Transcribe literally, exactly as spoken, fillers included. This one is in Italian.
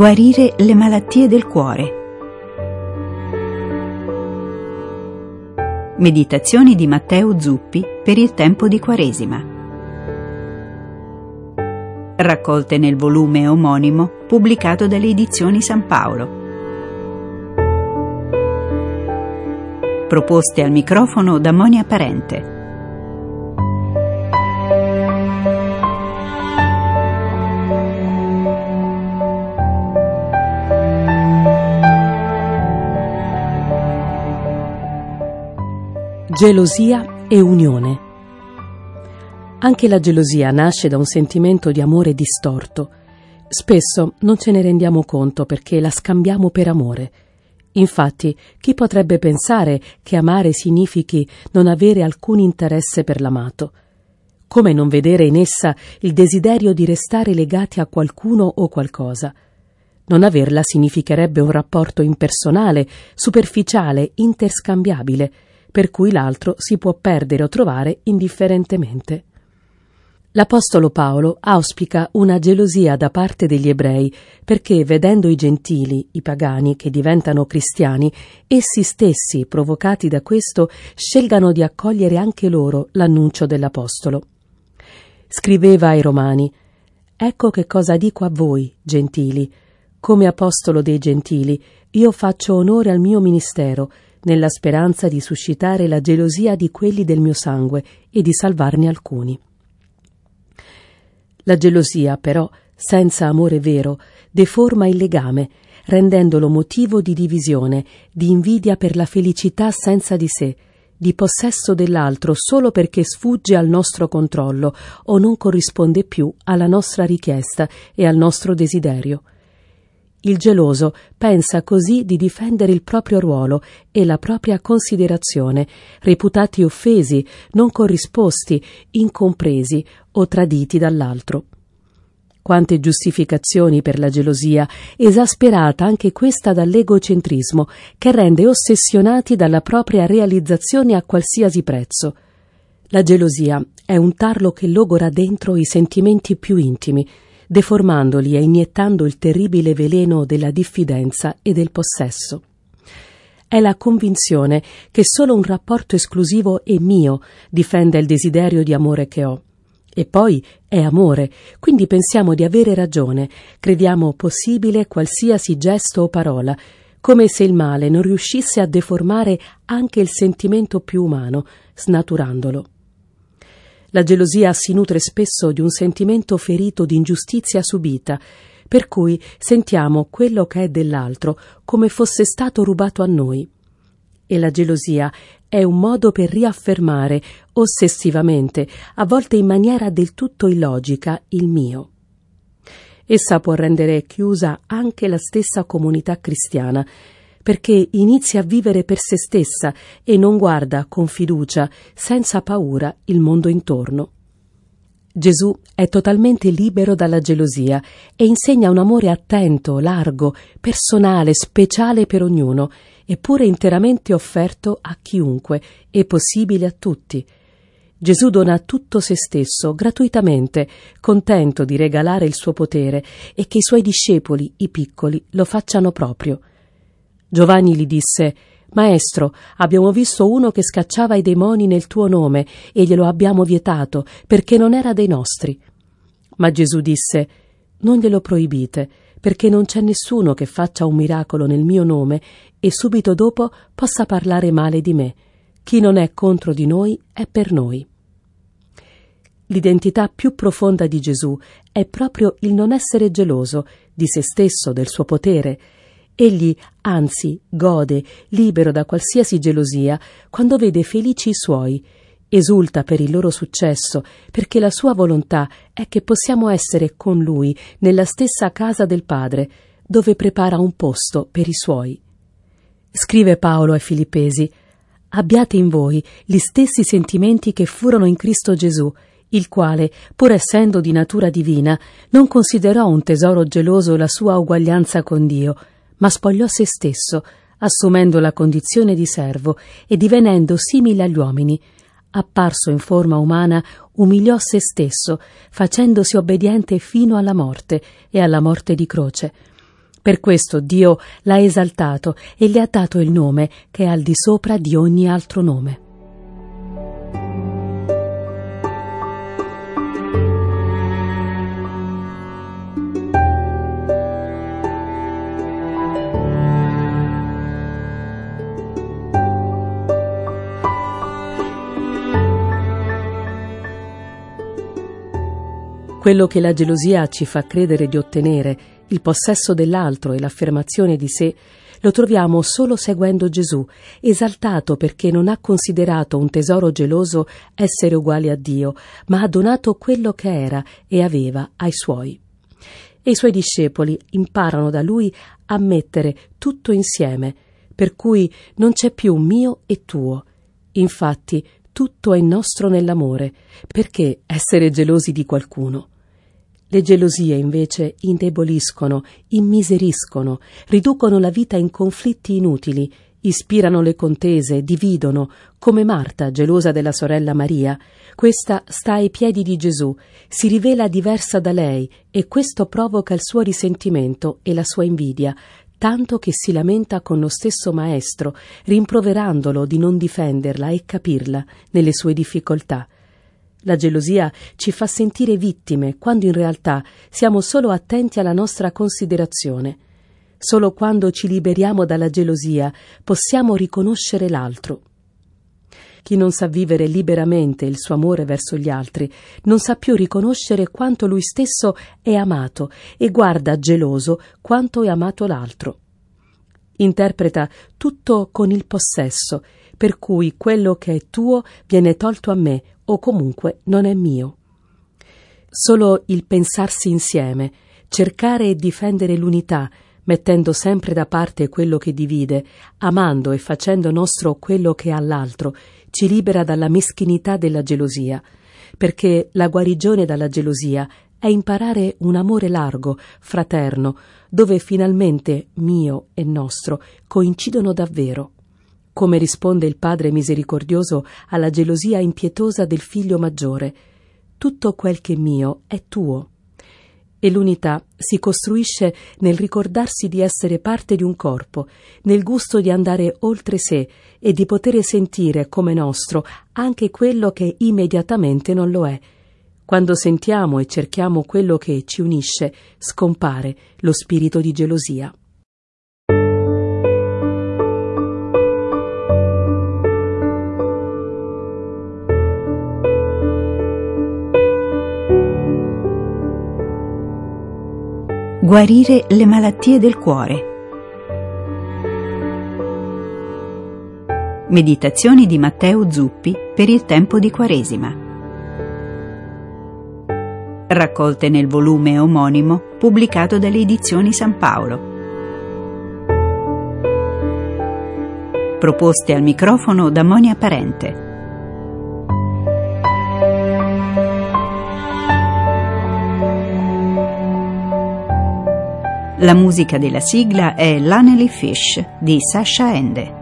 Guarire le malattie del cuore. Meditazioni di Matteo Zuppi per il tempo di Quaresima. Raccolte nel volume omonimo pubblicato dalle Edizioni San Paolo. Proposte al microfono da Monia Parente. Gelosia e unione. Anche la gelosia nasce da un sentimento di amore distorto. Spesso non ce ne rendiamo conto perché la scambiamo per amore. Infatti, chi potrebbe pensare che amare significhi non avere alcun interesse per l'amato? Come non vedere in essa il desiderio di restare legati a qualcuno o qualcosa? Non averla significherebbe un rapporto impersonale, superficiale, interscambiabile, per cui l'altro si può perdere o trovare indifferentemente. L'Apostolo Paolo auspica una gelosia da parte degli ebrei perché, vedendo i gentili, i pagani, che diventano cristiani, essi stessi, provocati da questo, scelgano di accogliere anche loro l'annuncio dell'Apostolo. Scriveva ai Romani: «Ecco che cosa dico a voi, gentili. Come apostolo dei gentili, io faccio onore al mio ministero, nella speranza di suscitare la gelosia di quelli del mio sangue e di salvarne alcuni». La gelosia, però, senza amore vero, deforma il legame, rendendolo motivo di divisione, di invidia per la felicità senza di sé, di possesso dell'altro solo perché sfugge al nostro controllo o non corrisponde più alla nostra richiesta e al nostro desiderio. Il geloso pensa così di difendere il proprio ruolo e la propria considerazione, reputati offesi, non corrisposti, incompresi o traditi dall'altro. Quante giustificazioni per la gelosia, esasperata anche questa dall'egocentrismo, che rende ossessionati dalla propria realizzazione a qualsiasi prezzo. La gelosia è un tarlo che logora dentro i sentimenti più intimi, deformandoli e iniettando il terribile veleno della diffidenza e del possesso. È la convinzione che solo un rapporto esclusivo e mio difende il desiderio di amore che ho. E poi è amore, quindi pensiamo di avere ragione, crediamo possibile qualsiasi gesto o parola, come se il male non riuscisse a deformare anche il sentimento più umano, snaturandolo. La gelosia si nutre spesso di un sentimento ferito di ingiustizia subita, per cui sentiamo quello che è dell'altro come fosse stato rubato a noi. E la gelosia è un modo per riaffermare ossessivamente, a volte in maniera del tutto illogica, il mio. Essa può rendere chiusa anche la stessa comunità cristiana, perché inizia a vivere per se stessa e non guarda con fiducia, senza paura, il mondo intorno. Gesù è totalmente libero dalla gelosia e insegna un amore attento, largo, personale, speciale per ognuno, eppure interamente offerto a chiunque e possibile a tutti. Gesù dona tutto se stesso, gratuitamente, contento di regalare il suo potere e che i suoi discepoli, i piccoli, lo facciano proprio. Giovanni gli disse: «Maestro, abbiamo visto uno che scacciava i demoni nel tuo nome e glielo abbiamo vietato perché non era dei nostri». Ma Gesù disse: «Non glielo proibite, perché non c'è nessuno che faccia un miracolo nel mio nome e subito dopo possa parlare male di me. Chi non è contro di noi è per noi». L'identità più profonda di Gesù è proprio il non essere geloso di se stesso, del suo potere. Egli, anzi, gode, libero da qualsiasi gelosia, quando vede felici i suoi, esulta per il loro successo, perché la sua volontà è che possiamo essere con lui nella stessa casa del Padre, dove prepara un posto per i suoi. Scrive Paolo ai Filippesi: «Abbiate in voi gli stessi sentimenti che furono in Cristo Gesù, il quale, pur essendo di natura divina, non considerò un tesoro geloso la sua uguaglianza con Dio, ma spogliò se stesso, assumendo la condizione di servo e divenendo simile agli uomini. Apparso in forma umana, umiliò se stesso, facendosi obbediente fino alla morte e alla morte di croce. Per questo Dio l'ha esaltato e gli ha dato il nome che è al di sopra di ogni altro nome. Quello che la gelosia ci fa credere di ottenere, il possesso dell'altro e l'affermazione di sé, lo troviamo solo seguendo Gesù, esaltato perché non ha considerato un tesoro geloso essere uguale a Dio, ma ha donato quello che era e aveva ai suoi. E i suoi discepoli imparano da lui a mettere tutto insieme, per cui non c'è più mio e tuo. Infatti, tutto è nostro nell'amore, perché essere gelosi di qualcuno? Le gelosie invece indeboliscono, immiseriscono, riducono la vita in conflitti inutili, ispirano le contese, dividono, come Marta, gelosa della sorella Maria. Questa sta ai piedi di Gesù, si rivela diversa da lei e questo provoca il suo risentimento e la sua invidia, tanto che si lamenta con lo stesso maestro, rimproverandolo di non difenderla e capirla nelle sue difficoltà. La gelosia ci fa sentire vittime quando in realtà siamo solo attenti alla nostra considerazione. Solo quando ci liberiamo dalla gelosia possiamo riconoscere l'altro. Chi non sa vivere liberamente il suo amore verso gli altri non sa più riconoscere quanto lui stesso è amato e guarda geloso quanto è amato l'altro. Interpreta tutto con il possesso, per cui quello che è tuo viene tolto a me o comunque non è mio. Solo il pensarsi insieme, cercare e difendere l'unità, mettendo sempre da parte quello che divide, amando e facendo nostro quello che ha l'altro, ci libera dalla meschinità della gelosia, perché la guarigione dalla gelosia è imparare un amore largo, fraterno, dove finalmente mio e nostro coincidono davvero. Come risponde il Padre misericordioso alla gelosia impietosa del figlio maggiore: tutto quel che è mio è tuo. E l'unità si costruisce nel ricordarsi di essere parte di un corpo, nel gusto di andare oltre sé e di poter sentire come nostro anche quello che immediatamente non lo è. Quando sentiamo e cerchiamo quello che ci unisce, scompare lo spirito di gelosia. Guarire le malattie del cuore. Meditazioni di Matteo Zuppi per il tempo di Quaresima. Raccolte nel volume omonimo pubblicato dalle edizioni San Paolo. Proposte al microfono da Monia Parente. La musica della sigla è Lonely Fish di Sasha Ende.